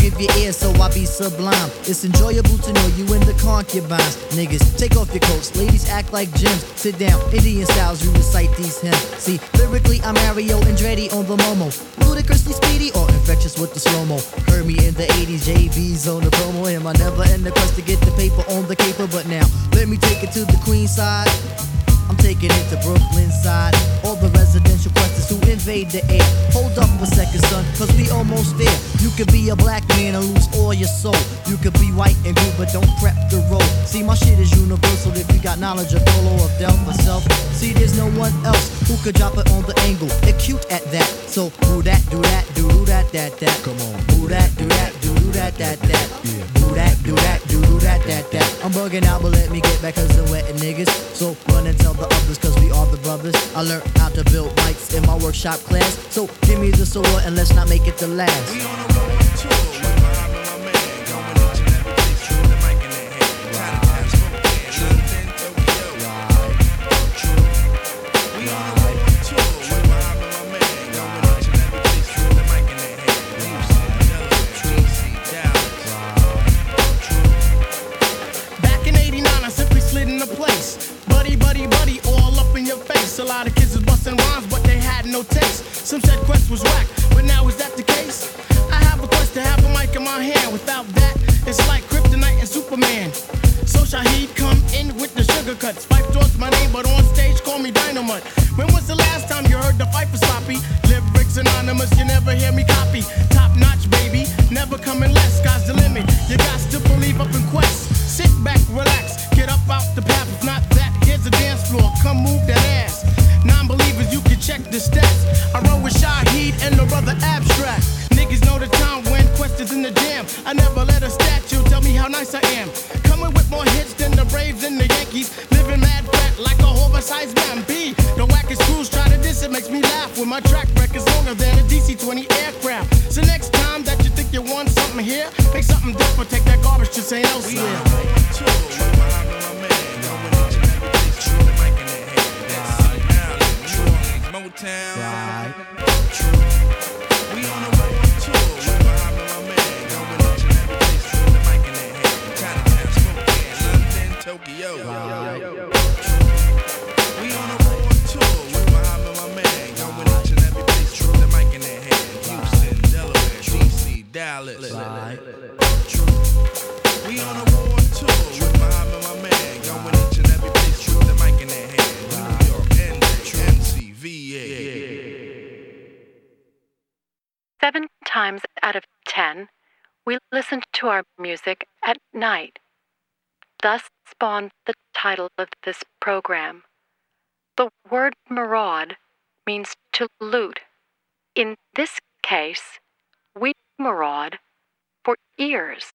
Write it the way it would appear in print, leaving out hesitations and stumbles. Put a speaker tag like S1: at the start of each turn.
S1: give you ear, so I be sublime. It's enjoyable to know you in the concubines. Niggas, take off your coats, ladies act like gems. Sit down, Indian styles, we recite these hymns. See, lyrically I'm Mario Andretti on the Momo, ludicrously speedy or infectious with the slow-mo. Heard me in the 80s, JV's on the promo. Am I never in the quest to get the paper on the caper? But now, let me take it to the Queen side. I'm taking it to Brooklyn side. All the residential questions who invade the air. Hold up a second, son, cause we almost there. You could be a black man and lose all your soul. You could be white and blue, but don't prep the road. See, my shit is universal if you got knowledge of Dolo or Del myself. See, there's no one else who could drop it on the angle. They're cute at that. So, do that, do that, do that, that. Come on. Do that, do that, do that, that. Yeah. Do that, do that, do that, that. I'm bugging out, but let me get back cause I'm wetting niggas. So, run and tell the others cause we are the brothers. I learned how to build mics in my workshop class. So, give me the sword and let's not make it the last.
S2: We on a road tour with my man, going each and every place, true, the mic in their hand. Chinatown, Spokane, London, Tokyo. True. We on a road tour with my man, going each and every place, true, the mic in their hand. Houston, Delaware, DC, Dallas.
S3: Back in '89, I simply slid into place. Buddy, all up in your face. A lot of kids was busting rhymes, but they had no taste. Some said Quest was whack, but now is that the case? I have a quest to have a mic in my hand. Without that, it's like Kryptonite and Superman. So Shaheed come in with the sugar cuts. Fife Dog's my name, but on stage call me Dynamite. When was the last time you heard the fight for sloppy? Lyrics anonymous, you never hear me copy. Top notch, baby, never coming less. Sky's the limit, you got to believe up in Quest. Sit back, relax, get up out the path. If not that, here's the dance floor, come move that ass. Non-believers, you can check the stats. I roll with Shaheed and the brother Abstract. Niggas know the time when Quest is in the jam. I never let a statue tell me how nice I am. Coming with more hits than the Braves and the Yankees. Living mad fat like a oversized man. B, the wackest crews try to diss it, makes me laugh. When my track record's longer than a DC-20 aircraft. So next time that you think you want something here, make something different, take that garbage to St. Elsewhere.
S2: We on a road tour with my man, going each and every place, true, the mic in their hand. That's Maryland, New Orleans, Motown.
S1: Right.
S2: True. We on a road tour with my man, going each and every place, true, the mic in their hand. Chinatown, Spokane, London, Tokyo. We on a road tour with my man, going each and every place, true, the mic in their hand. Houston, Delaware, DC, Dallas. We on a road tour with my man, going each and every place, true, the mic in their hand. New York, NJ, VA.
S4: 7 times out of 10, we listen to our music at night. Thus spawned the title of this program. The word maraud means to loot. In this case, we maraud for ears.